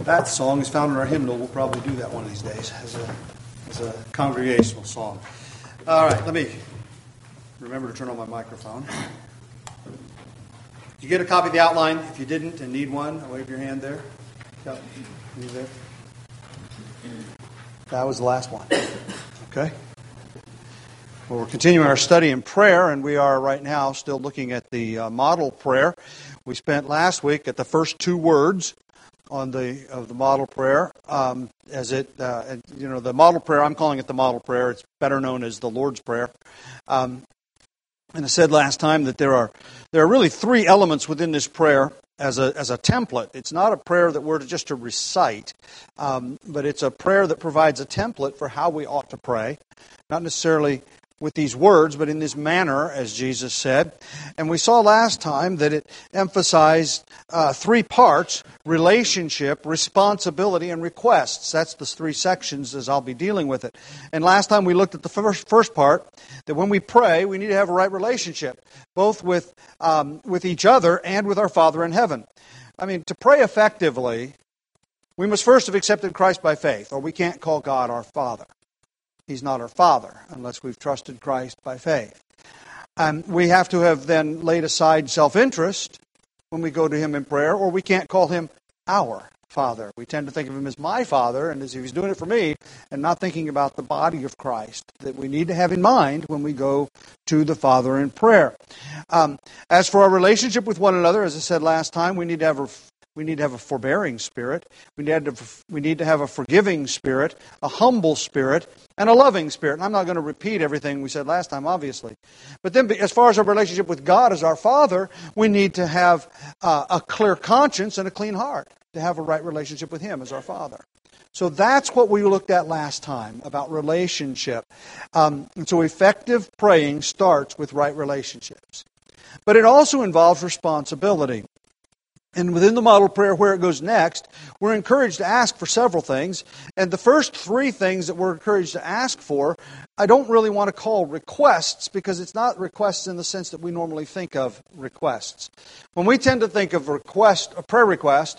That song is found in our hymnal. We'll probably do that one of these days as a congregational song. All right, let me remember to turn on my microphone. Did you get a copy of the outline? If you didn't and need one, wave your hand there. Yep. You there? That was the last one. Okay. Well, we're continuing our study in prayer, and we are right now still looking at the model prayer. We spent last week at the first two words of the model prayer. The model prayer, I'm calling it the model prayer. It's better known as the Lord's Prayer. And I said last time that there are really three elements within this prayer as a template. It's not a prayer that we're just to recite, but it's a prayer that provides a template for how we ought to pray, not necessarily with these words, but in this manner, as Jesus said. And we saw last time that it emphasized three parts: relationship, responsibility, and requests. That's the three sections as I'll be dealing with it. And last time we looked at the first part, that when we pray, we need to have a right relationship, both with each other and with our Father in heaven. I mean, to pray effectively, we must first have accepted Christ by faith, or we can't call God our Father. He's not our Father unless we've trusted Christ by faith. And we have to have then laid aside self-interest when we go to Him in prayer, or we can't call Him our Father. We tend to think of Him as my Father, and as if He's doing it for me, and not thinking about the body of Christ that we need to have in mind when we go to the Father in prayer. As for our relationship with one another, as I said last time, we need to have a forbearing spirit. We need to have a forgiving spirit, a humble spirit, and a loving spirit. And I'm not going to repeat everything we said last time, obviously. But then as far as our relationship with God as our Father, we need to have a clear conscience and a clean heart to have a right relationship with Him as our Father. So that's what we looked at last time about relationship. And so effective praying starts with right relationships. But it also involves responsibility. And within the model prayer, where it goes next, we're encouraged to ask for several things. And the first three things that we're encouraged to ask for, I don't really want to call requests, because it's not requests in the sense that we normally think of requests. When we tend to think of a prayer request,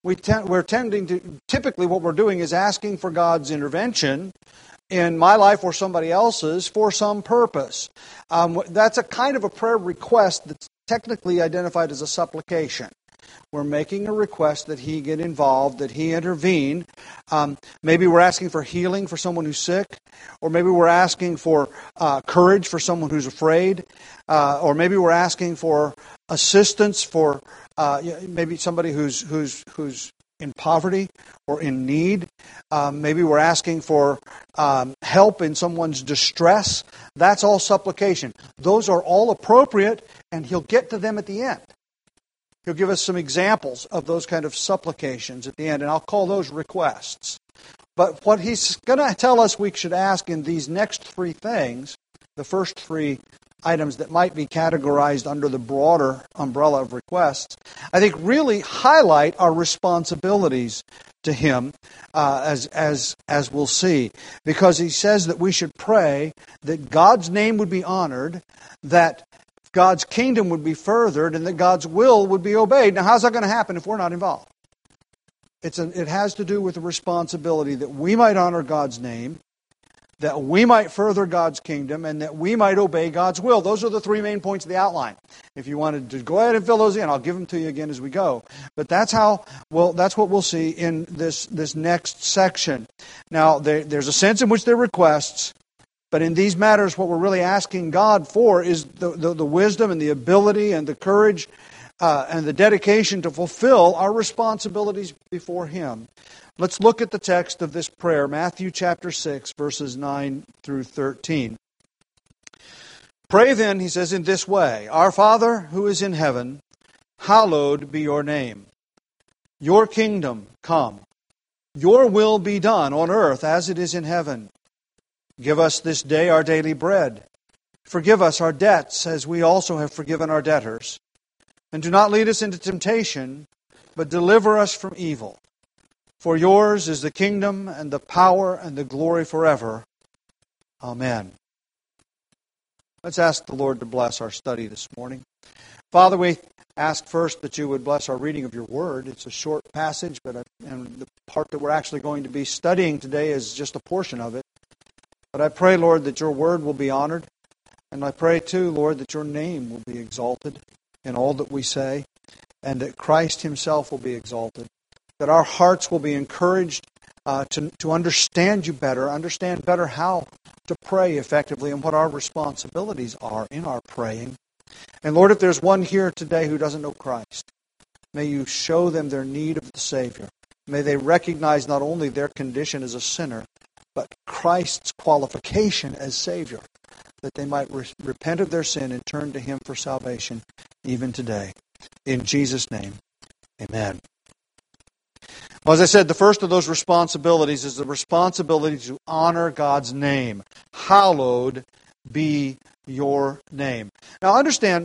typically what we're doing is asking for God's intervention in my life or somebody else's for some purpose. That's a kind of a prayer request that's technically identified as a supplication. We're making a request that He get involved, that He intervene. Maybe we're asking for healing for someone who's sick, or maybe we're asking for courage for someone who's afraid, or maybe we're asking for assistance for maybe somebody who's in poverty or in need. Maybe we're asking for help in someone's distress. That's all supplication. Those are all appropriate, and He'll get to them at the end. He'll give us some examples of those kind of supplications at the end, and I'll call those requests. But what He's going to tell us we should ask in these next three things, the first three items that might be categorized under the broader umbrella of requests, I think really highlight our responsibilities to Him, as we'll see. Because He says that we should pray that God's name would be honored, that God's kingdom would be furthered, and that God's will would be obeyed. Now, how's that going to happen if we're not involved? It has to do with the responsibility that we might honor God's name, that we might further God's kingdom, and that we might obey God's will. Those are the three main points of the outline. If you wanted to go ahead and fill those in, I'll give them to you again as we go. But that's what we'll see in this next section. Now, there's a sense in which they're requests. But in these matters, what we're really asking God for is the wisdom and the ability and the courage and the dedication to fulfill our responsibilities before Him. Let's look at the text of this prayer, Matthew chapter 6, verses 9 through 13. Pray then, He says, in this way: Our Father who is in heaven, hallowed be your name. Your kingdom come. Your will be done on earth as it is in heaven. Give us this day our daily bread. Forgive us our debts, as we also have forgiven our debtors. And do not lead us into temptation, but deliver us from evil. For yours is the kingdom and the power and the glory forever. Amen. Let's ask the Lord to bless our study this morning. Father, we ask first that you would bless our reading of your word. It's a short passage, and the part that we're actually going to be studying today is just a portion of it. But I pray, Lord, that your word will be honored. And I pray, too, Lord, that your name will be exalted in all that we say, and that Christ himself will be exalted, that our hearts will be encouraged to understand you better, understand better how to pray effectively and what our responsibilities are in our praying. And Lord, if there's one here today who doesn't know Christ, may you show them their need of the Savior. May they recognize not only their condition as a sinner, but Christ's qualification as Savior, that they might repent of their sin and turn to him for salvation even today. In Jesus' name, amen. Well, as I said, the first of those responsibilities is the responsibility to honor God's name. Hallowed be your name. Now understand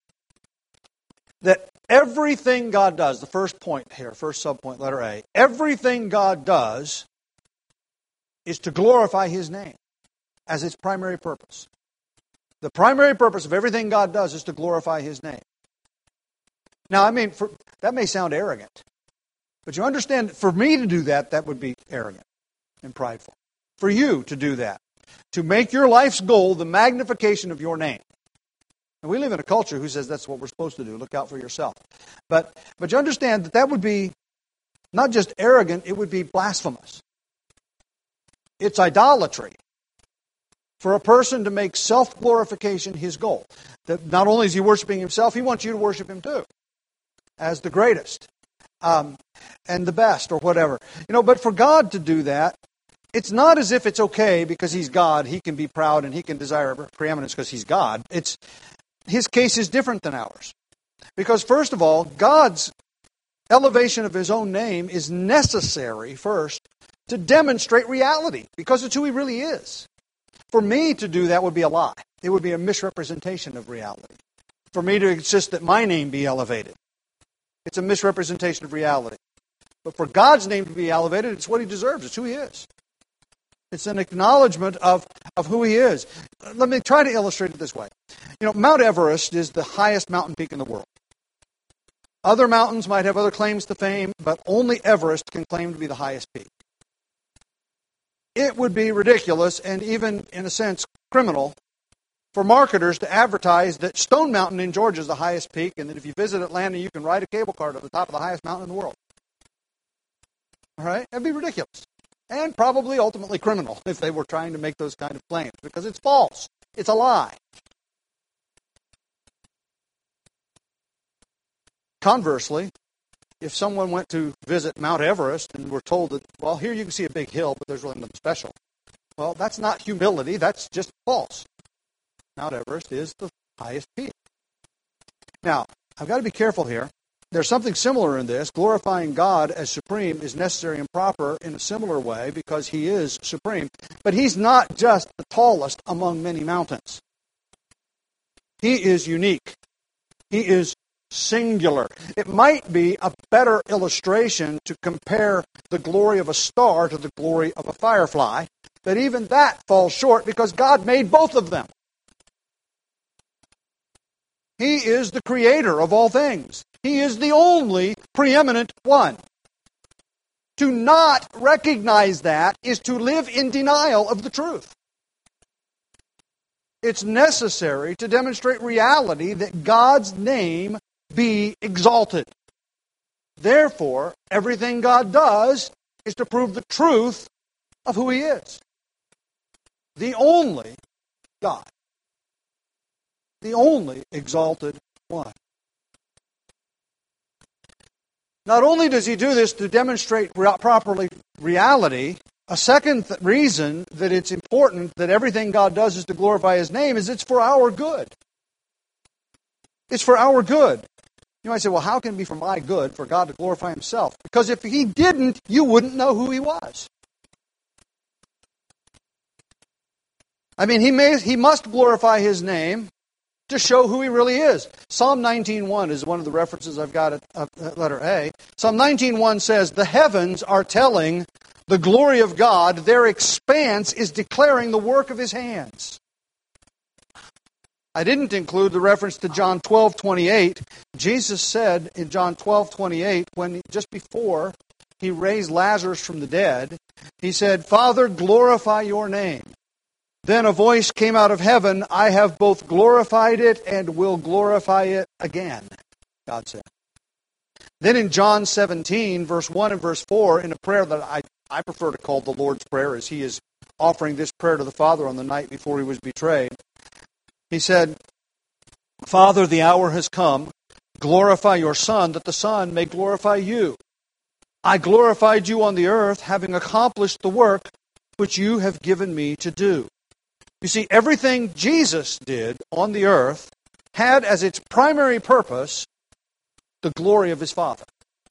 that everything God does, the first point here, first subpoint, letter A, everything God does is to glorify his name as its primary purpose. The primary purpose of everything God does is to glorify his name. Now, I mean, that may sound arrogant, but you understand, for me to do that, that would be arrogant and prideful. For you to do that, to make your life's goal the magnification of your name. And we live in a culture who says that's what we're supposed to do. Look out for yourself. But you understand that would be not just arrogant, it would be blasphemous. It's idolatry for a person to make self-glorification his goal. That not only is he worshiping himself, he wants you to worship him too, as the greatest and the best or whatever. But for God to do that, it's not as if it's okay because he's God, he can be proud and he can desire preeminence because he's God. His case is different than ours. Because first of all, God's elevation of his own name is necessary first to demonstrate reality, because it's who he really is. For me to do that would be a lie. It would be a misrepresentation of reality. For me to insist that my name be elevated, it's a misrepresentation of reality. But for God's name to be elevated, it's what he deserves. It's who he is. It's an acknowledgement of who he is. Let me try to illustrate it this way. Mount Everest is the highest mountain peak in the world. Other mountains might have other claims to fame, but only Everest can claim to be the highest peak. It would be ridiculous and even, in a sense, criminal for marketers to advertise that Stone Mountain in Georgia is the highest peak and that if you visit Atlanta, you can ride a cable car to the top of the highest mountain in the world. All right? That'd be ridiculous. And probably ultimately criminal if they were trying to make those kind of claims, because it's false. It's a lie. Conversely, if someone went to visit Mount Everest and were told that, well, here you can see a big hill, but there's really nothing special. Well, that's not humility. That's just false. Mount Everest is the highest peak. Now, I've got to be careful here. There's something similar in this. Glorifying God as supreme is necessary and proper in a similar way because he is supreme. But he's not just the tallest among many mountains. He is unique. He is singular. It might be a better illustration to compare the glory of a star to the glory of a firefly, but even that falls short because God made both of them. He is the creator of all things. He is the only preeminent one. To not recognize that is to live in denial of the truth. It's necessary to demonstrate reality that God's name be exalted. Therefore, everything God does is to prove the truth of who he is. The only God. The only exalted one. Not only does he do this to demonstrate properly reality, a second reason that it's important that everything God does is to glorify his name is it's for our good. It's for our good. You might say, well, how can it be for my good for God to glorify himself? Because if he didn't, you wouldn't know who he was. I mean, he must glorify his name to show who he really is. Psalm 19:1 is one of the references I've got at letter A. Psalm 19:1 says, "The heavens are telling the glory of God. Their expanse is declaring the work of his hands." I didn't include the reference to John 12:28. Jesus said in John 12:28, just before He raised Lazarus from the dead. He said, Father, glorify your name. Then a voice came out of heaven, I have both glorified it and will glorify it again, God said. Then in John 17, verse 1 and verse 4, in a prayer that I prefer to call the Lord's Prayer, as he is offering this prayer to the Father on the night before he was betrayed, he said, Father, the hour has come. Glorify your Son, that the Son may glorify you. I glorified you on the earth, having accomplished the work which you have given me to do. You see, everything Jesus did on the earth had as its primary purpose the glory of his Father.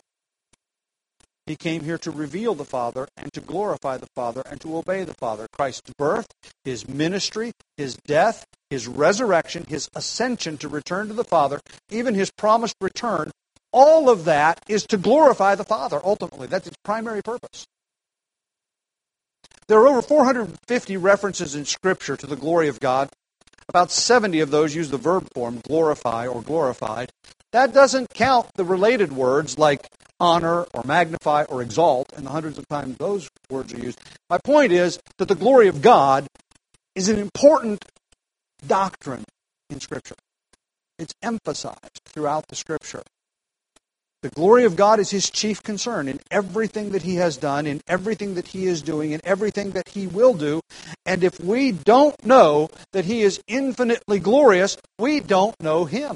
He came here to reveal the Father and to glorify the Father and to obey the Father. Christ's birth, his ministry, his death, his resurrection, his ascension to return to the Father, even his promised return, all of that is to glorify the Father, ultimately. That's its primary purpose. There are over 450 references in Scripture to the glory of God. About 70 of those use the verb form, glorify or glorified. That doesn't count the related words like honor or magnify or exalt, and the hundreds of times those words are used. My point is that the glory of God is an important doctrine in Scripture. It's emphasized throughout the Scripture. The glory of God is his chief concern in everything that he has done, in everything that he is doing, in everything that he will do. And if we don't know that he is infinitely glorious, we don't know him.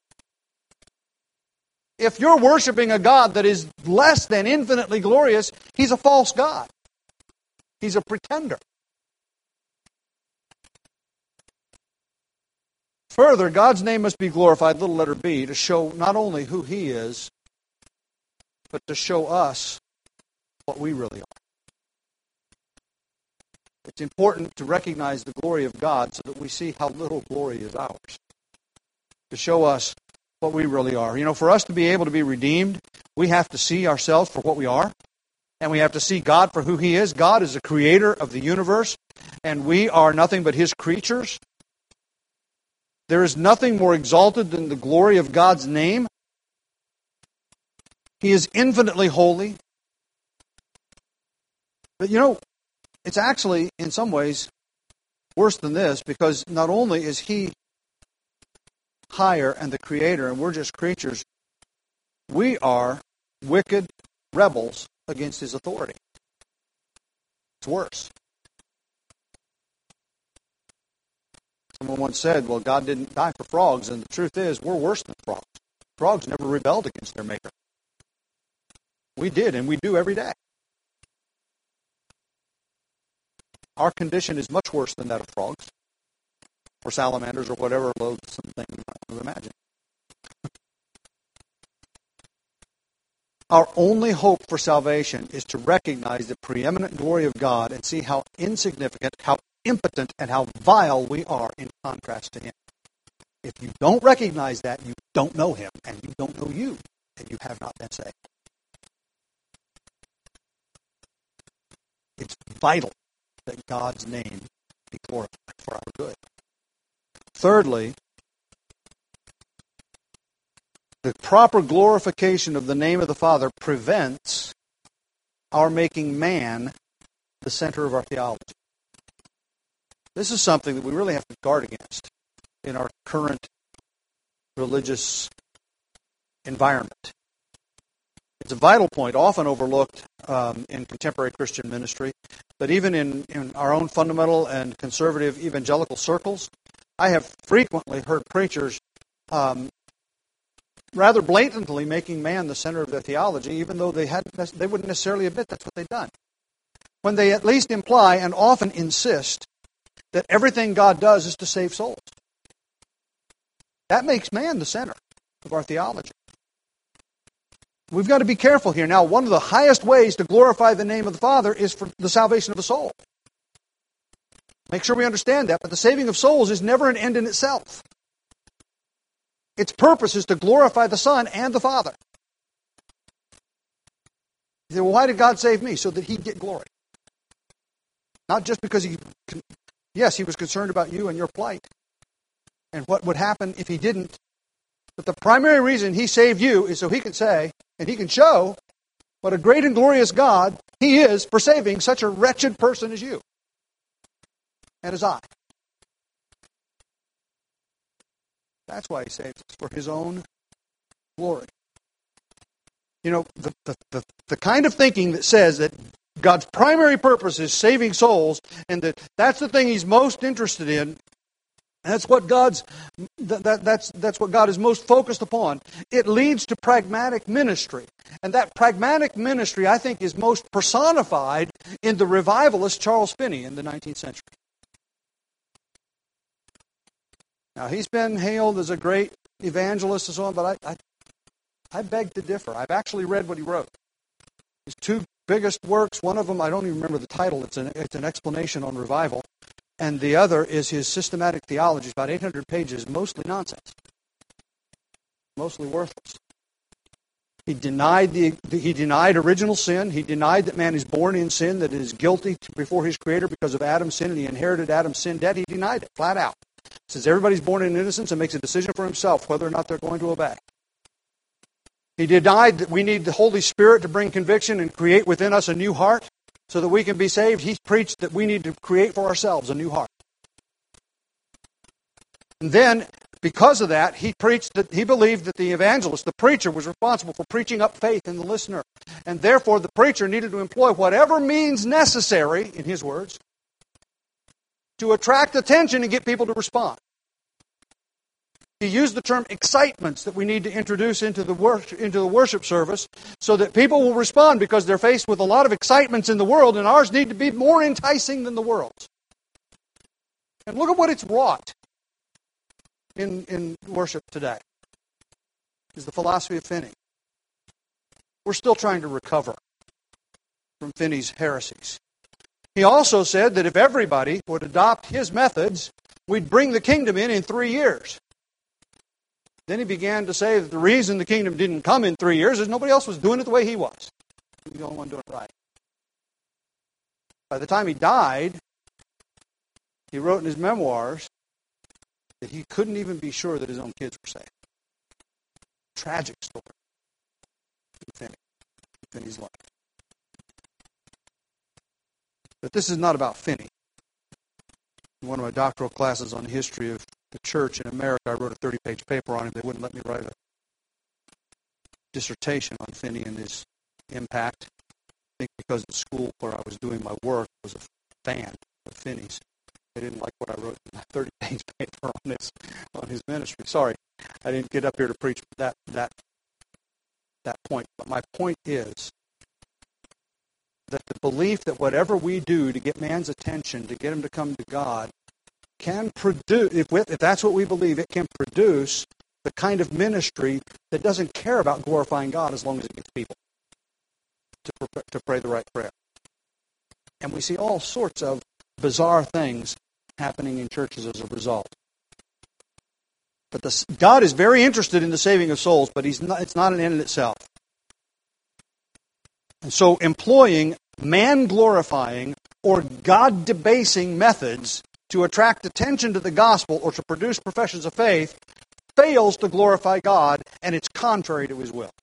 If you're worshiping a God that is less than infinitely glorious, he's a false God. He's a pretender. Further, God's name must be glorified, little letter B, to show not only who he is, but to show us what we really are. It's important to recognize the glory of God so that we see how little glory is ours. To show us what we really are. You know, for us to be able to be redeemed, we have to see ourselves for what we are, and we have to see God for who he is. God is the creator of the universe, and we are nothing but his creatures. There is nothing more exalted than the glory of God's name. He is infinitely holy. But you know, it's actually, in some ways, worse than this, because not only is he higher and the creator, and we're just creatures, we are wicked rebels against his authority. It's worse. Someone once said, well, God didn't die for frogs, and the truth is, we're worse than frogs. Frogs never rebelled against their maker. We did, and we do every day. Our condition is much worse than that of frogs, or salamanders, or whatever loathsome thing you might imagine. Our only hope for salvation is to recognize the preeminent glory of God and see how insignificant, how impotent, and how vile we are in contrast to him. If you don't recognize that, you don't know him, and you don't know you, and you have not been saved. It's vital that God's name be glorified for our good. Thirdly, the proper glorification of the name of the Father prevents our making man the center of our theology. This is something that we really have to guard against in our current religious environment. It's a vital point, often overlooked in contemporary Christian ministry, but even in our own fundamental and conservative evangelical circles, I have frequently heard preachers rather blatantly making man the center of their theology, even though they wouldn't necessarily admit that's what they've done. When they at least imply and often insist that everything God does is to save souls. That makes man the center of our theology. We've got to be careful here. Now, one of the highest ways to glorify the name of the Father is for the salvation of the soul. Make sure we understand that, but the saving of souls is never an end in itself. Its purpose is to glorify the Son and the Father. You say, well, why did God save me? So that he'd get glory. Not just because he was concerned about you and your plight and what would happen if he didn't. But the primary reason he saved you is so he can say, and he can show, What a great and glorious God He is for saving such a wretched person as you and as I. That's why He saves us, for His own glory. You know, the kind of thinking that says that God's primary purpose is saving souls, and that's the thing He's most interested in. That's what that's what God is most focused upon. It leads to pragmatic ministry. And that pragmatic ministry, I think, is most personified in the revivalist Charles Finney in the 19th century. Now, he's been hailed as a great evangelist and so on, but I beg to differ. I've actually read what he wrote. His two biggest works, one of them, I don't even remember the title, it's an explanation on revival, and the other is his systematic theology. It's about 800 pages, mostly nonsense, mostly worthless. He denied original sin. He denied that man is born in sin, that is guilty before his Creator because of Adam's sin, and he inherited Adam's sin debt. He denied it flat out. He says everybody's born in innocence and makes a decision for himself whether or not they're going to obey. He denied that we need the Holy Spirit to bring conviction and create within us a new heart so that we can be saved. He preached that we need to create for ourselves a new heart. And then, because of that, he preached that he believed that the evangelist, the preacher, was responsible for preaching up faith in the listener. And therefore, the preacher needed to employ whatever means necessary, in his words, to attract attention and get people to respond. He used the term excitements that we need to introduce into the worship service so that people will respond because they're faced with a lot of excitements in the world, and ours need to be more enticing than the world's. And look at what it's wrought in worship today. Is the philosophy of Finney. We're still trying to recover from Finney's heresies. He also said that if everybody would adopt his methods, we'd bring the kingdom in 3 years. Then he began to say that the reason the kingdom didn't come in 3 years is nobody else was doing it the way he was. He was the only one doing it right. By the time he died, he wrote in his memoirs that he couldn't even be sure that his own kids were saved. Tragic story in Finney's life. But this is not about Finney. In one of my doctoral classes on the history of the church in America, I wrote a 30-page paper on him. They wouldn't let me write a dissertation on Finney and his impact. I think because the school where I was doing my work was a fan of Finney's. They didn't like what I wrote in my 30-page paper on his ministry. Sorry, I didn't get up here to preach that point. But my point is that the belief that whatever we do to get man's attention, to get him to come to God, can produce, if that's what we believe, it can produce the kind of ministry that doesn't care about glorifying God as long as it gets people to pray the right prayer. And we see all sorts of bizarre things happening in churches as a result. But God is very interested in the saving of souls, but it's not an end in itself. And so employing man-glorifying or God-debasing methods to attract attention to the gospel or to produce professions of faith fails to glorify God, and it's contrary to His will.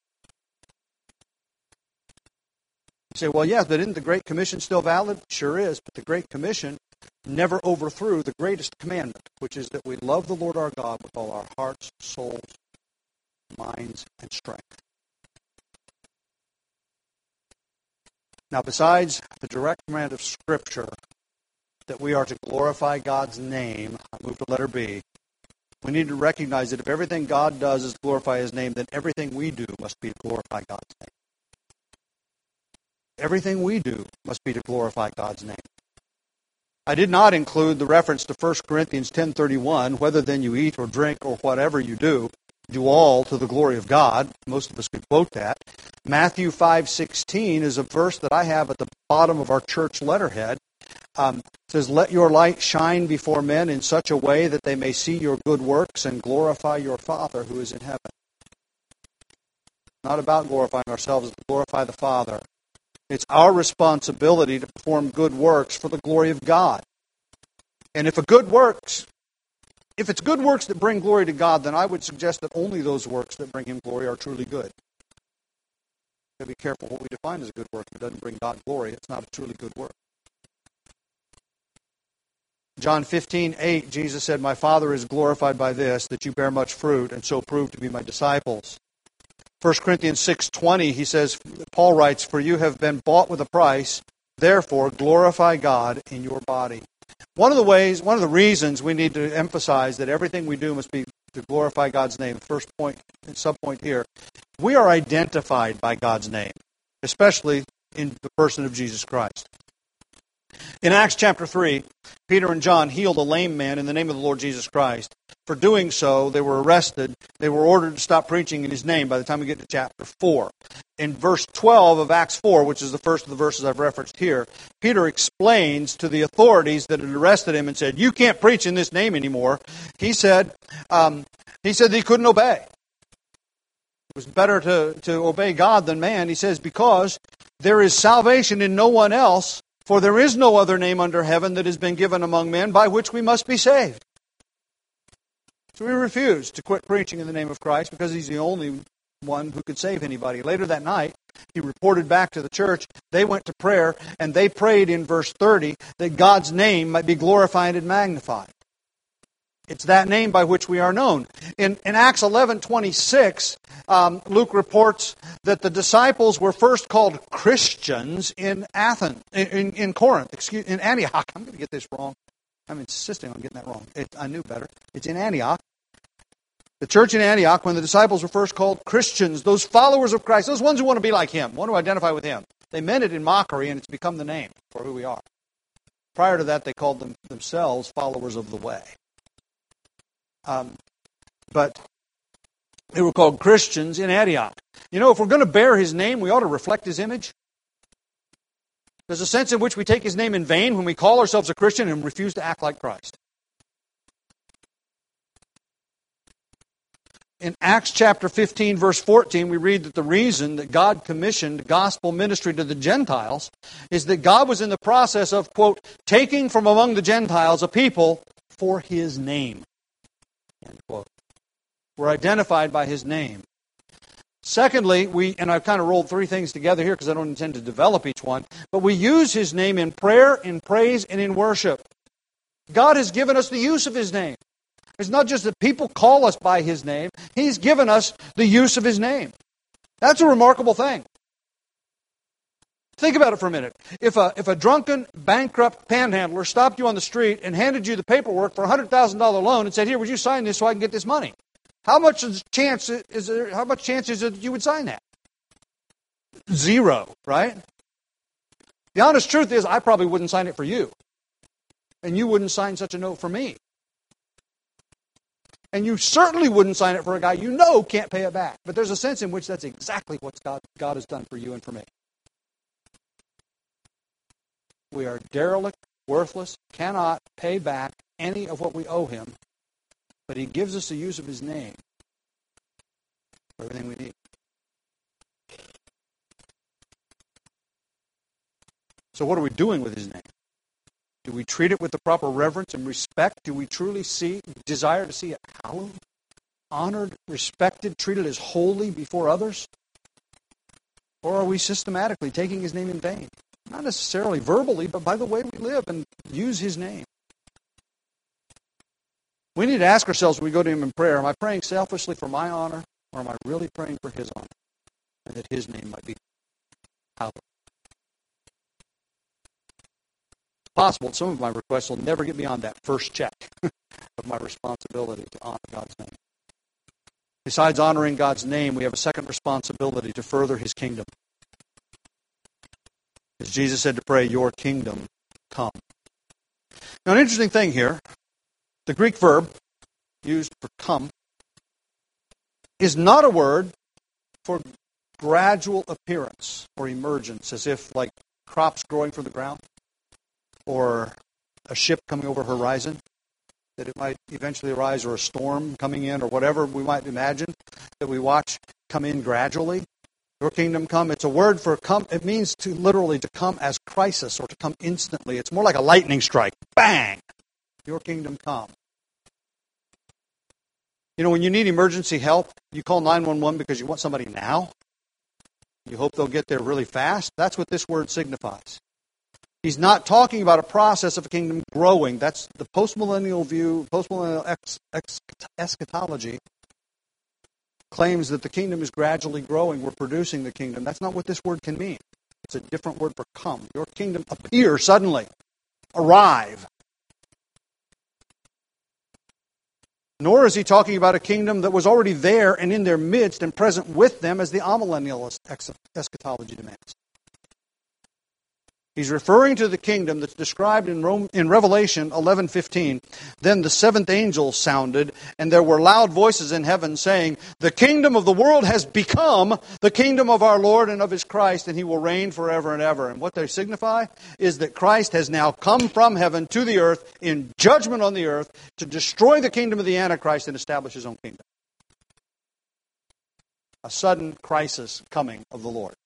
You say, well, yes, but isn't the Great Commission still valid? Sure is, but the Great Commission never overthrew the greatest commandment, which is that we love the Lord our God with all our hearts, souls, minds, and strength. Now, besides the direct command of Scripture that we are to glorify God's name, I move to letter B, we need to recognize that if everything God does is glorify His name, then everything we do must be to glorify God's name. Everything we do must be to glorify God's name. I did not include the reference to 1 Corinthians 10:31, whether then you eat or drink or whatever you do all to the glory of God. Most of us could quote that. Matthew 5:16 is a verse that I have at the bottom of our church letterhead. It says, let your light shine before men in such a way that they may see your good works and glorify your Father who is in heaven. It's not about glorifying ourselves, it's to glorify the Father. It's our responsibility to perform good works for the glory of God. And if it's good works that bring glory to God, then I would suggest that only those works that bring Him glory are truly good. We've got to be careful what we define as a good work. If it doesn't bring God glory, it's not a truly good work. John 15:8, Jesus said, "My Father is glorified by this, that you bear much fruit, and so prove to be my disciples." 1 Corinthians 6:20, he says, Paul writes, "For you have been bought with a price, therefore glorify God in your body." One of the reasons we need to emphasize that everything we do must be to glorify God's name, first point, sub-point here, we are identified by God's name, especially in the person of Jesus Christ. In Acts chapter 3, Peter and John healed a lame man in the name of the Lord Jesus Christ. For doing so, they were arrested. They were ordered to stop preaching in His name by the time we get to chapter 4. In verse 12 of Acts 4, which is the first of the verses I've referenced here, Peter explains to the authorities that had arrested him and said, "You can't preach in this name anymore." He said that he couldn't obey. It was better to obey God than man. He says, "Because there is salvation in no one else, for there is no other name under heaven that has been given among men by which we must be saved." So we refused to quit preaching in the name of Christ because He's the only one who could save anybody. Later that night, he reported back to the church. They went to prayer, and they prayed in verse 30 that God's name might be glorified and magnified. It's that name by which we are known. In Acts 11:26, Luke reports that the disciples were first called Christians in Athens, in Corinth, in Antioch. I'm going to get this wrong. I'm insisting on getting that wrong. I knew better. It's in Antioch. The church in Antioch, when the disciples were first called Christians, those followers of Christ, those ones who want to be like Him, want to identify with Him, they meant it in mockery, and it's become the name for who we are. Prior to that, they called themselves followers of the way. But they were called Christians in Antioch. You know, if we're going to bear His name, we ought to reflect His image. There's a sense in which we take His name in vain when we call ourselves a Christian and refuse to act like Christ. In Acts chapter 15, verse 14, we read that the reason that God commissioned gospel ministry to the Gentiles is that God was in the process of, quote, taking from among the Gentiles a people for His name, end quote. We're identified by His name. Secondly, and I've kind of rolled three things together here because I don't intend to develop each one, but we use His name in prayer, in praise, and in worship. God has given us the use of His name. It's not just that people call us by His name. He's given us the use of His name. That's a remarkable thing. Think about it for a minute. If a drunken, bankrupt panhandler stopped you on the street and handed you the paperwork for a $100,000 loan and said, "Here, would you sign this so I can get this money?" How much chance is there that you would sign that? Zero, right? The honest truth is, I probably wouldn't sign it for you. And you wouldn't sign such a note for me. And you certainly wouldn't sign it for a guy you know can't pay it back. But there's a sense in which that's exactly what God has done for you and for me. We are derelict, worthless, cannot pay back any of what we owe Him. But He gives us the use of His name for everything we need. So what are we doing with His name? Do we treat it with the proper reverence and respect? Do we truly desire to see it hallowed, honored, respected, treated as holy before others? Or are we systematically taking His name in vain? Not necessarily verbally, but by the way we live and use His name. We need to ask ourselves when we go to Him in prayer, am I praying selfishly for my honor, or am I really praying for His honor? And that His name might be hallowed. Possible some of my requests will never get beyond that first check of my responsibility to honor God's name. Besides honoring God's name, we have a second responsibility to further His kingdom. As Jesus said to pray, "Your kingdom come." Now, an interesting thing here, the Greek verb used for come is not a word for gradual appearance or emergence, as if like crops growing from the ground, or a ship coming over a horizon, that it might eventually arise, or a storm coming in, or whatever we might imagine that we watch come in gradually. Your kingdom come. It's a word for come. It means to literally to come as crisis, or to come instantly. It's more like a lightning strike. Bang! Your kingdom come. You know, when you need emergency help, you call 911 because you want somebody now. You hope they'll get there really fast? That's what this word signifies. He's not talking about a process of a kingdom growing. That's the postmillennial view. Postmillennial eschatology claims that the kingdom is gradually growing. We're producing the kingdom. That's not what this word can mean. It's a different word for come. Your kingdom appear suddenly. Arrive. Nor is he talking about a kingdom that was already there and in their midst and present with them as the amillennial eschatology demands. He's referring to the kingdom that's described in Revelation 11:15. Then the seventh angel sounded, and there were loud voices in heaven saying, "The kingdom of the world has become the kingdom of our Lord and of His Christ, and He will reign forever and ever." And what they signify is that Christ has now come from heaven to the earth in judgment on the earth to destroy the kingdom of the Antichrist and establish His own kingdom. A sudden crisis coming of the Lord.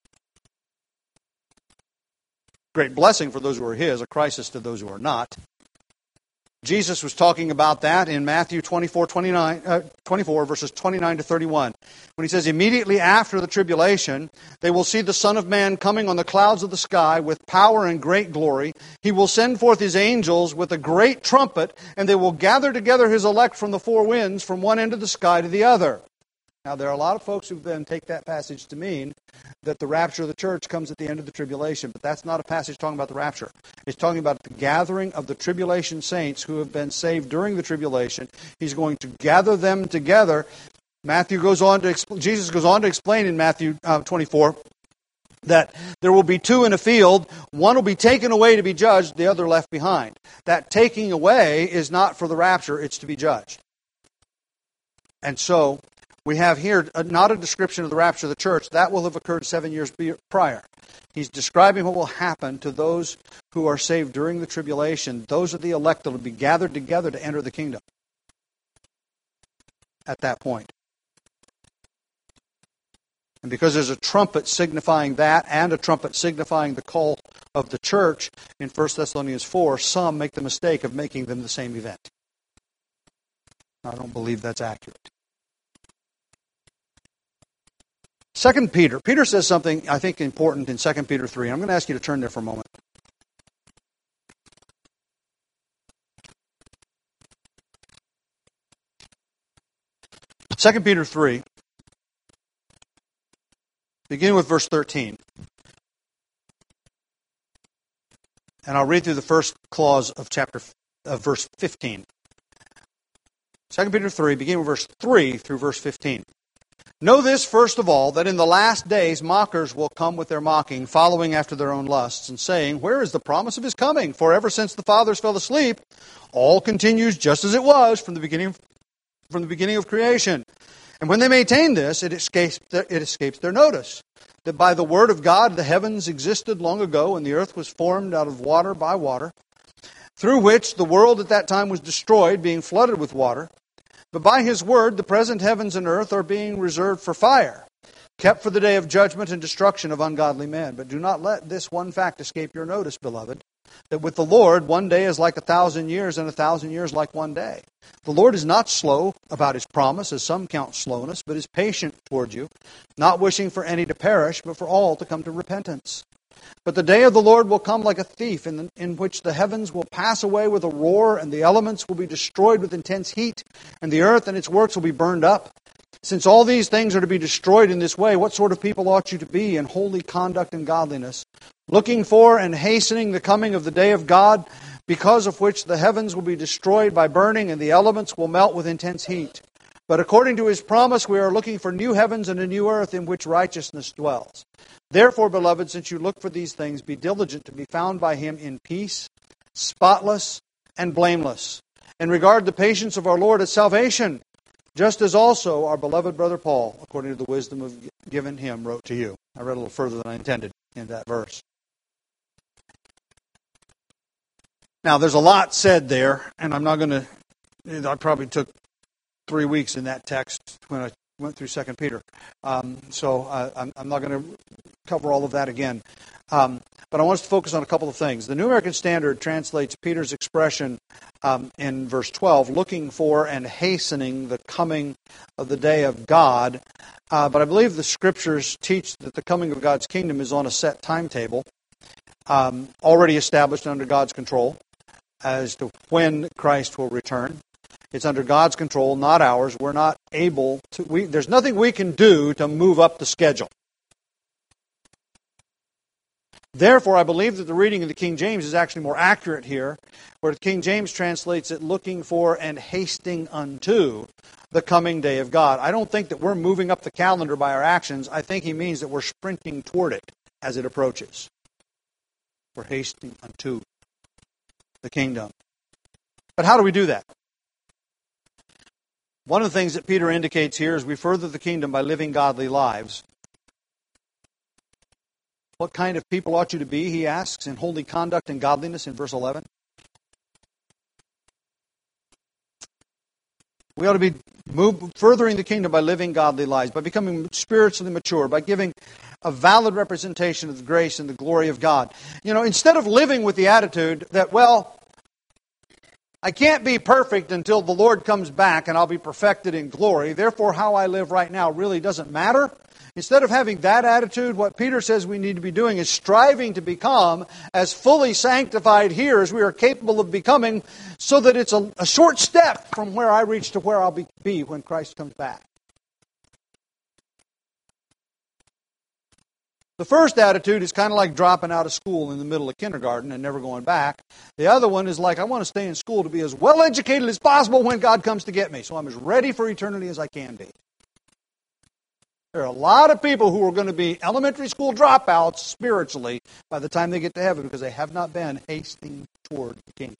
Great blessing for those who are His, a crisis to those who are not. Jesus was talking about that in Matthew 24, verses 29 to 31. When He says, "Immediately after the tribulation, they will see the Son of Man coming on the clouds of the sky with power and great glory. He will send forth His angels with a great trumpet, and they will gather together His elect from the four winds, from one end of the sky to the other." Now, there are a lot of folks who then take that passage to mean that the rapture of the church comes at the end of the tribulation. But that's not a passage talking about the rapture. It's talking about the gathering of the tribulation saints who have been saved during the tribulation. He's going to gather them together. Jesus goes on to explain in Matthew 24 that there will be two in a field. One will be taken away to be judged, the other left behind. That taking away is not for the rapture, it's to be judged. And so we have here not a description of the rapture of the church. That will have occurred 7 years prior. He's describing what will happen to those who are saved during the tribulation. Those are the elect that will be gathered together to enter the kingdom at that point. And because there's a trumpet signifying that and a trumpet signifying the call of the church in 1 Thessalonians 4, some make the mistake of making them the same event. I don't believe that's accurate. 2 Peter. Peter says something, I think, important in 2 Peter 3. I'm going to ask you to turn there for a moment. 2 Peter 3, beginning with verse 13. And I'll read through the first clause of verse 15. 2 Peter 3, beginning with verse 3 through verse 15. "Know this, first of all, that in the last days mockers will come with their mocking, following after their own lusts, and saying, 'Where is the promise of His coming? For ever since the fathers fell asleep, all continues just as it was from the beginning of creation.' And when they maintain this, it escapes their notice, that by the word of God the heavens existed long ago, and the earth was formed out of water by water, through which the world at that time was destroyed, being flooded with water. But by His word, the present heavens and earth are being reserved for fire, kept for the day of judgment and destruction of ungodly men. But do not let this one fact escape your notice, beloved, that with the Lord 1 day is like 1,000 years, and 1,000 years like 1 day. The Lord is not slow about His promise, as some count slowness, but is patient toward you, not wishing for any to perish, but for all to come to repentance. But the day of the Lord will come like a thief, in which the heavens will pass away with a roar, and the elements will be destroyed with intense heat, and the earth and its works will be burned up. Since all these things are to be destroyed in this way, what sort of people ought you to be in holy conduct and godliness, looking for and hastening the coming of the day of God, because of which the heavens will be destroyed by burning, and the elements will melt with intense heat? But according to His promise, we are looking for new heavens and a new earth in which righteousness dwells. Therefore, beloved, since you look for these things, be diligent to be found by Him in peace, spotless, and blameless. And regard the patience of our Lord as salvation, just as also our beloved brother Paul, according to the wisdom given him, wrote to you." I read a little further than I intended in that verse. Now, there's a lot said there, and I'm not going to... I probably took 3 weeks in that text when I went through 2 Peter. So I'm not going to cover all of that again. But I want us to focus on a couple of things. The New American Standard translates Peter's expression in verse 12, looking for and hastening the coming of the day of God, But I believe the Scriptures teach that the coming of God's kingdom is on a set timetable, already established under God's control as to when Christ will return. It's under God's control, not ours. We're not able to... there's nothing we can do to move up the schedule. Therefore, I believe that the reading of the King James is actually more accurate here, where the King James translates it looking for and hasting unto the coming day of God. I don't think that we're moving up the calendar by our actions. I think he means that we're sprinting toward it as it approaches. We're hasting unto the kingdom. But how do we do that? One of the things that Peter indicates here is we further the kingdom by living godly lives. What kind of people ought you to be, he asks, in holy conduct and godliness in verse 11? We ought to be furthering the kingdom by living godly lives, by becoming spiritually mature, by giving a valid representation of the grace and the glory of God. Instead of living with the attitude that, well, I can't be perfect until the Lord comes back and I'll be perfected in glory, therefore how I live right now really doesn't matter. Instead of having that attitude, what Peter says we need to be doing is striving to become as fully sanctified here as we are capable of becoming, so that it's a short step from where I reach to where I'll be when Christ comes back. The first attitude is kind of like dropping out of school in the middle of kindergarten and never going back. The other one is like, I want to stay in school to be as well educated as possible when God comes to get me, so I'm as ready for eternity as I can be. There are a lot of people who are going to be elementary school dropouts spiritually by the time they get to heaven because they have not been hasting toward the kingdom.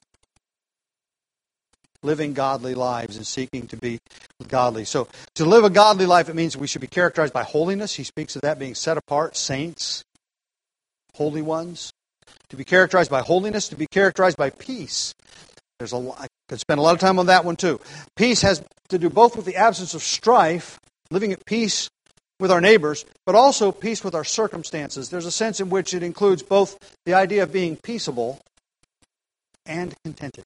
Living godly lives and seeking to be godly. So to live a godly life, it means we should be characterized by holiness. He speaks of that being set apart, saints, holy ones. To be characterized by holiness, to be characterized by peace. I could spend a lot of time on that one too. Peace has to do both with the absence of strife, living at peace with our neighbors, but also peace with our circumstances. There's a sense in which it includes both the idea of being peaceable and contented.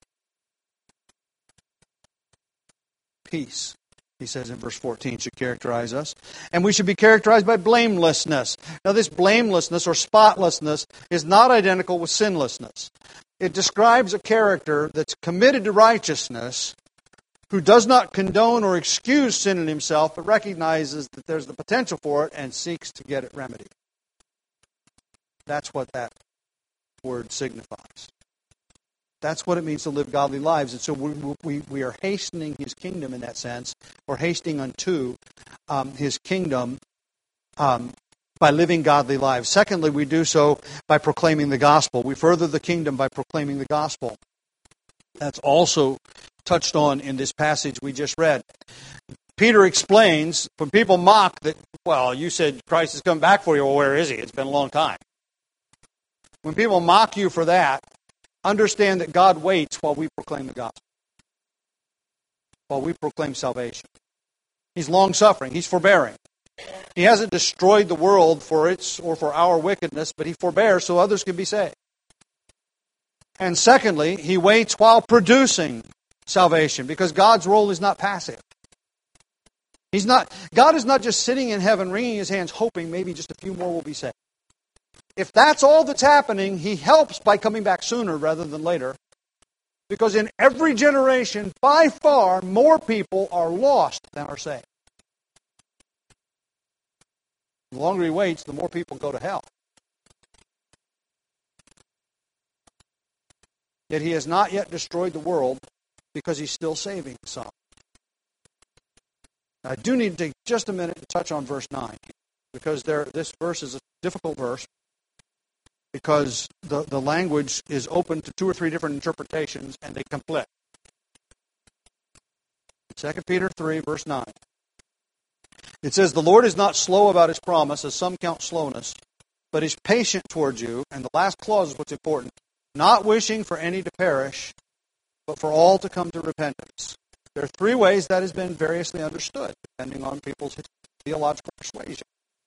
Peace, he says in verse 14, should characterize us. And we should be characterized by blamelessness. Now this blamelessness or spotlessness is not identical with sinlessness. It describes a character that's committed to righteousness, who does not condone or excuse sin in himself, but recognizes that there's the potential for it and seeks to get it remedied. That's what that word signifies. That's what it means to live godly lives. And so we are hastening his kingdom in that sense, or hastening unto his kingdom by living godly lives. Secondly, we do so by proclaiming the gospel. We further the kingdom by proclaiming the gospel. That's also touched on in this passage we just read. Peter explains, when people mock that, well, you said Christ is coming back for you, well, where is he? It's been a long time. When people mock you for that, understand that God waits while we proclaim the gospel, while we proclaim salvation. He's long-suffering. He's forbearing. He hasn't destroyed the world for its or for our wickedness, but he forbears so others can be saved. And secondly, he waits while producing salvation, because God's role is not passive. God is not just sitting in heaven wringing his hands hoping maybe just a few more will be saved. If that's all that's happening, he helps by coming back sooner rather than later, because in every generation, by far, more people are lost than are saved. The longer he waits, the more people go to hell. Yet he has not yet destroyed the world, because he's still saving some. I do need to take just a minute to touch on verse 9, because this verse is a difficult verse, because the language is open to 2 or 3 different interpretations, and they conflict. 2 Peter 3, verse 9. It says, "The Lord is not slow about his promise, as some count slowness, but is patient towards you." And the last clause is what's important. "Not wishing for any to perish, but for all to come to repentance." There are 3 ways that has been variously understood, depending on people's theological persuasion.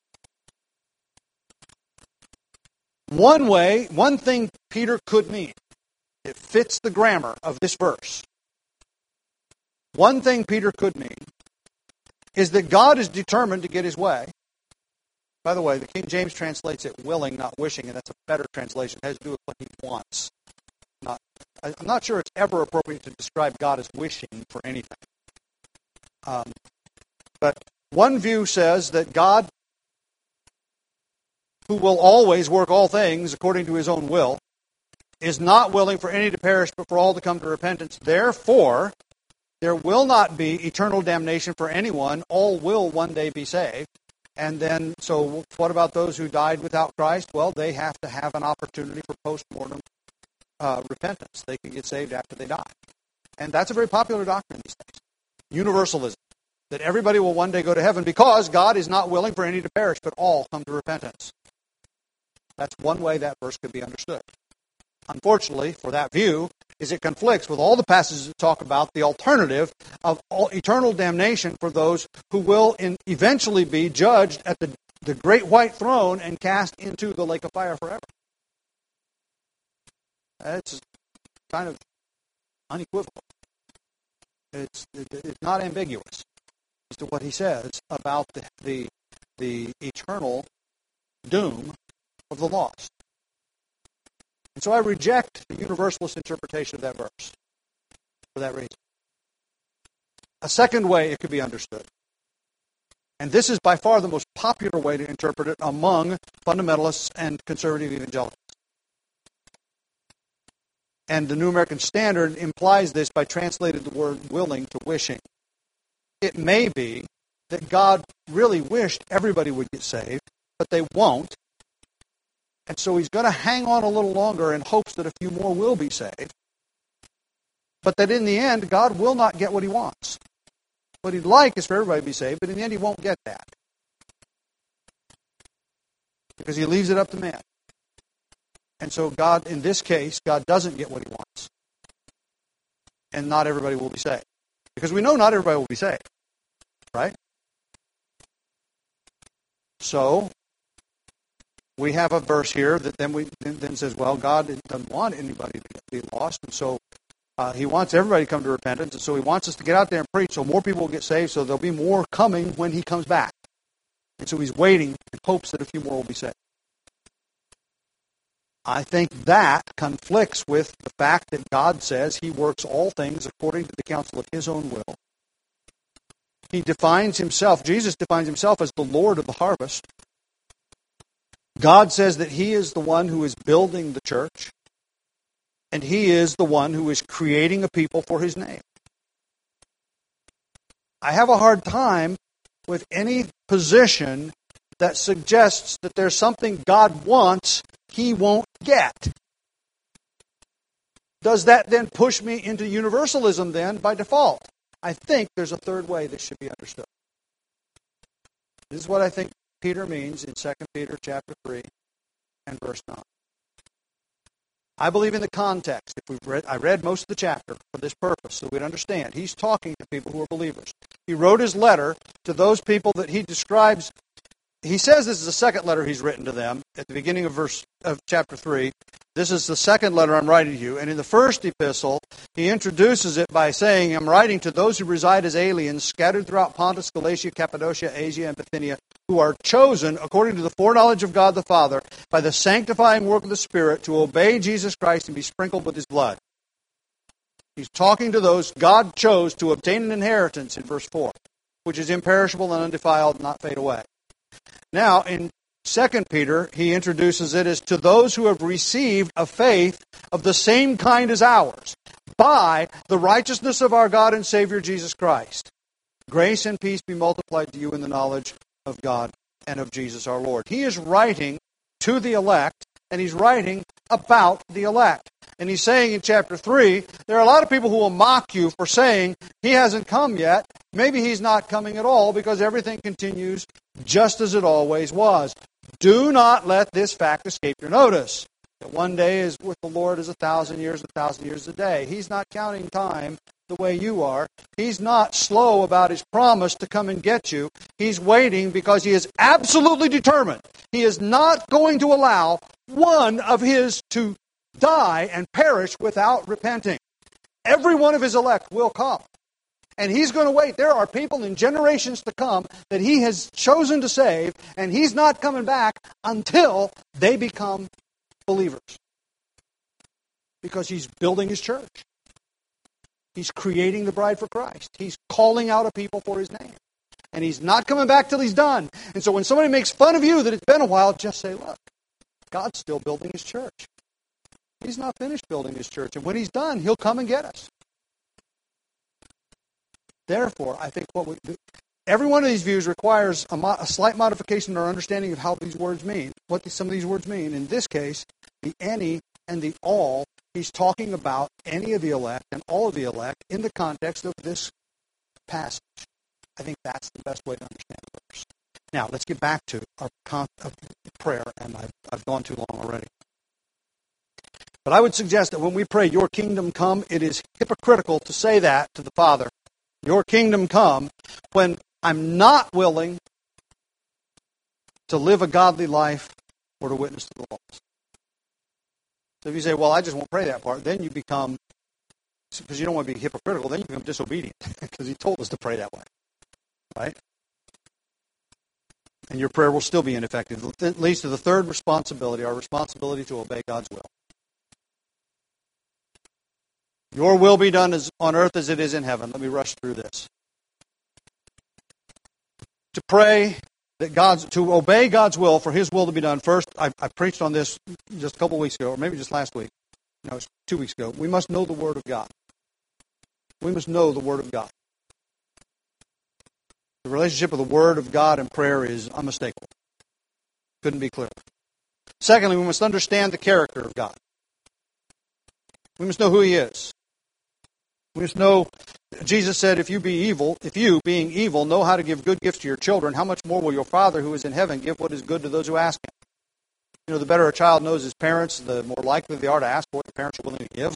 One thing Peter could mean, it fits the grammar of this verse. One thing Peter could mean is that God is determined to get His way. By the way, the King James translates it willing, not wishing, and that's a better translation. It has to do with what He wants. I'm not sure it's ever appropriate to describe God as wishing for anything. But one view says that God, who will always work all things according to His own will, is not willing for any to perish, but for all to come to repentance. Therefore, there will not be eternal damnation for anyone. All will one day be saved. And then, so what about those who died without Christ? Well, they have to have an opportunity for post-mortem repentance. They can get saved after they die. And that's a very popular doctrine these days. Universalism. That everybody will one day go to heaven because God is not willing for any to perish, but all come to repentance. That's one way that verse could be understood. Unfortunately, for that view, is it conflicts with all the passages that talk about the alternative of eternal damnation for those who will eventually be judged at the great white throne and cast into the lake of fire forever. It's kind of unequivocal. It's not ambiguous as to what he says about the eternal doom of the lost. And so I reject the universalist interpretation of that verse for that reason. A second way it could be understood, and this is by far the most popular way to interpret it among fundamentalists and conservative evangelicals. And the New American Standard implies this by translating the word willing to wishing. It may be that God really wished everybody would get saved, but they won't. And so He's going to hang on a little longer in hopes that a few more will be saved. But that in the end, God will not get what He wants. What He'd like is for everybody to be saved, but in the end He won't get that. Because He leaves it up to man. And so God, in this case, God doesn't get what He wants. And not everybody will be saved. Because we know not everybody will be saved. Right? So, we have a verse here that then says, well, God doesn't want anybody to be lost, and so He wants everybody to come to repentance, and so He wants us to get out there and preach so more people will get saved, so there'll be more coming when He comes back. And so He's waiting in hopes that a few more will be saved. I think that conflicts with the fact that God says He works all things according to the counsel of His own will. He defines Himself, Jesus defines Himself as the Lord of the harvest. God says that He is the one who is building the church, and He is the one who is creating a people for His name. I have a hard time with any position that suggests that there's something God wants He won't get. Does that then push me into universalism then by default? I think there's a third way this should be understood. This is what I think Peter means in 2 Peter chapter 3 and verse 9. I believe in the context. I read most of the chapter for this purpose, so we'd understand. He's talking to people who are believers. He wrote his letter to those people that he describes. He says this is the second letter he's written to them at the beginning of chapter 3. This is the second letter I'm writing to you. And in the first epistle, he introduces it by saying, I'm writing to those who reside as aliens, scattered throughout Pontus, Galatia, Cappadocia, Asia, and Bithynia, who are chosen according to the foreknowledge of God the Father by the sanctifying work of the Spirit to obey Jesus Christ and be sprinkled with His blood. He's talking to those God chose to obtain an inheritance in verse 4, which is imperishable and undefiled, not fade away. Now, in 2 Peter, he introduces it as to those who have received a faith of the same kind as ours, by the righteousness of our God and Savior Jesus Christ. Grace and peace be multiplied to you in the knowledge of God and of Jesus our Lord. He is writing to the elect, and he's writing about the elect. And he's saying in chapter 3, there are a lot of people who will mock you for saying He hasn't come yet. Maybe He's not coming at all because everything continues just as it always was. Do not let this fact escape your notice. That one day is with the Lord as 1,000 years, 1,000 years a day. He's not counting time the way you are. He's not slow about His promise to come and get you. He's waiting because He is absolutely determined. He is not going to allow one of His to die and perish without repenting. Every one of His elect will come. And He's going to wait. There are people in generations to come that He has chosen to save, and He's not coming back until they become believers. Because He's building His church. He's creating the bride for Christ. He's calling out a people for His name. And He's not coming back till He's done. And so when somebody makes fun of you that it's been a while, just say, look, God's still building His church. He's not finished building His church. And when He's done, He'll come and get us. Therefore, I think every one of these views requires a slight modification in our understanding of how these words mean, what some of these words mean. In this case, the any and the all, he's talking about any of the elect and all of the elect in the context of this passage. I think that's the best way to understand the verse. Now, let's get back to our prayer, and I've gone too long already. But I would suggest that when we pray, your kingdom come, it is hypocritical to say that to the Father. Your kingdom come, when I'm not willing to live a godly life or to witness to the lost. So if you say, well, I just won't pray that part, then you become, because you don't want to be hypocritical, then you become disobedient, because He told us to pray that way. Right? And your prayer will still be ineffective. It leads to the third responsibility, our responsibility to obey God's will. Your will be done on earth as it is in heaven. Let me rush through this. To pray that to obey God's will, for His will to be done. First, I preached on this just a couple weeks ago, or maybe just last week. No, it was 2 weeks ago. We must know the Word of God. We must know the Word of God. The relationship of the Word of God and prayer is unmistakable. Couldn't be clearer. Secondly, we must understand the character of God. We must know who He is. We must know, Jesus said, if you, being evil, know how to give good gifts to your children, how much more will your Father who is in heaven give what is good to those who ask Him? You know, the better a child knows his parents, the more likely they are to ask for what the parents are willing to give.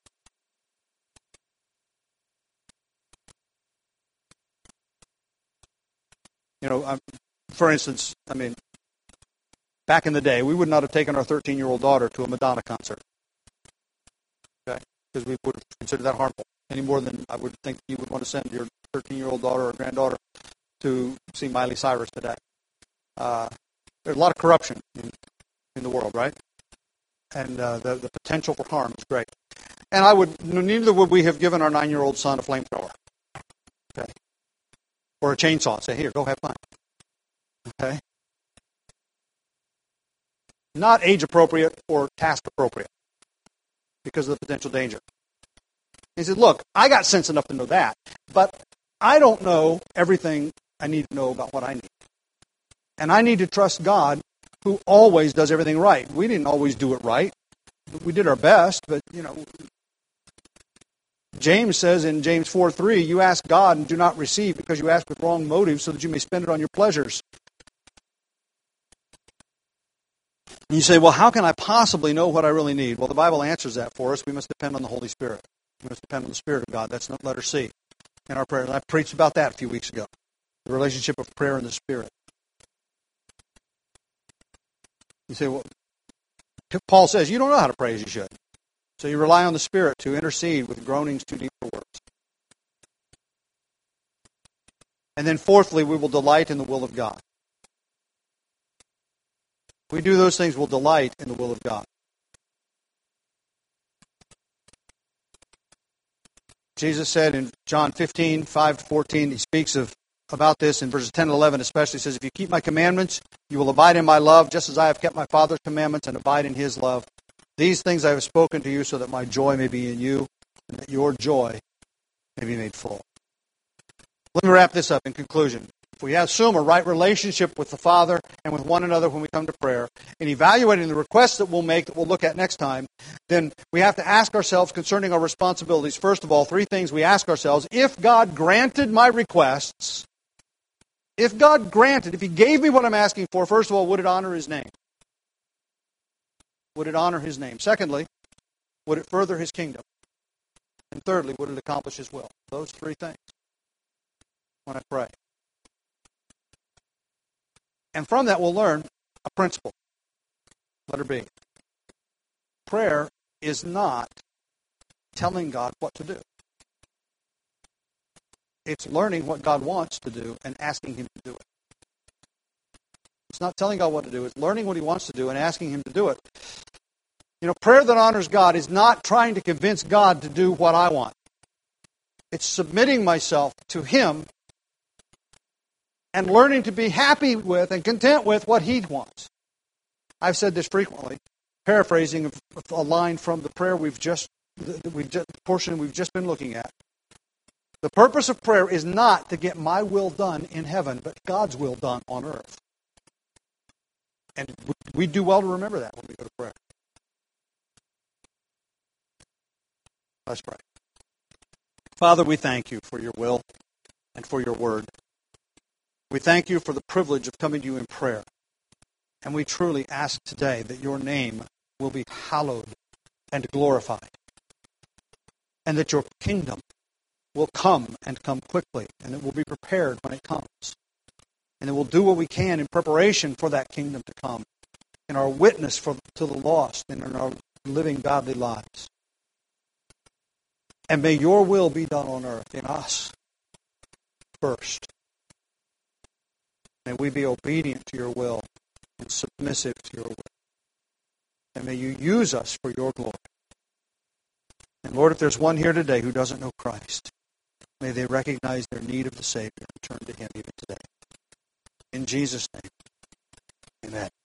You know, for instance, back in the day, we would not have taken our 13-year-old daughter to a Madonna concert. Okay? Because we would have considered that harmful. Any more than I would think you would want to send your 13-year-old daughter or granddaughter to see Miley Cyrus today. There's a lot of corruption in the world, right? And the potential for harm is great. And neither would we have given our 9-year-old son a flamethrower. Okay? Or a chainsaw. Say, here, go have fun. Okay? Not age appropriate or task appropriate because of the potential danger. He said, look, I got sense enough to know that, but I don't know everything I need to know about what I need. And I need to trust God, who always does everything right. We didn't always do it right. We did our best, but, James says in James 4:3, you ask God and do not receive because you ask with wrong motives so that you may spend it on your pleasures. And you say, well, how can I possibly know what I really need? Well, the Bible answers that for us. We must depend on the Holy Spirit. We must depend on the Spirit of God. That's not letter C in our prayer. And I preached about that a few weeks ago. The relationship of prayer and the Spirit. You say, well, Paul says you don't know how to pray as you should. So you rely on the Spirit to intercede with groanings too deep for words. And then fourthly, we will delight in the will of God. If we do those things, we'll delight in the will of God. Jesus said in John 15, 5-14, He speaks about this in verses 10 and 11 especially. He says, if you keep my commandments, you will abide in my love, just as I have kept my Father's commandments and abide in His love. These things I have spoken to you so that my joy may be in you and that your joy may be made full. Let me wrap this up in conclusion. If we assume a right relationship with the Father and with one another when we come to prayer, in evaluating the requests that we'll make, that we'll look at next time, then we have to ask ourselves concerning our responsibilities. First of all, 3 things we ask ourselves. If God granted my requests, if He gave me what I'm asking for, first of all, would it honor His name? Would it honor His name? Secondly, would it further His kingdom? And thirdly, would it accomplish His will? Those 3 things when I pray. And from that we'll learn a principle. Letter B. Prayer is not telling God what to do. It's learning what God wants to do and asking Him to do it. It's not telling God what to do. It's learning what He wants to do and asking Him to do it. Prayer that honors God is not trying to convince God to do what I want. It's submitting myself to Him and learning to be happy with and content with what He wants. I've said this frequently, paraphrasing a line from the prayer the portion we've just been looking at. The purpose of prayer is not to get my will done in heaven, but God's will done on earth. And we do well to remember that when we go to prayer. Let's pray. Father, we thank You for Your will and for Your word. We thank You for the privilege of coming to You in prayer. And we truly ask today that Your name will be hallowed and glorified. And that Your kingdom will come and come quickly. And it will be prepared when it comes. And that we'll do what we can in preparation for that kingdom to come. In our witness to the lost and in our living godly lives. And may Your will be done on earth in us first. May we be obedient to Your will and submissive to Your will. And may You use us for Your glory. And Lord, if there's one here today who doesn't know Christ, may they recognize their need of the Savior and turn to Him even today. In Jesus' name, amen.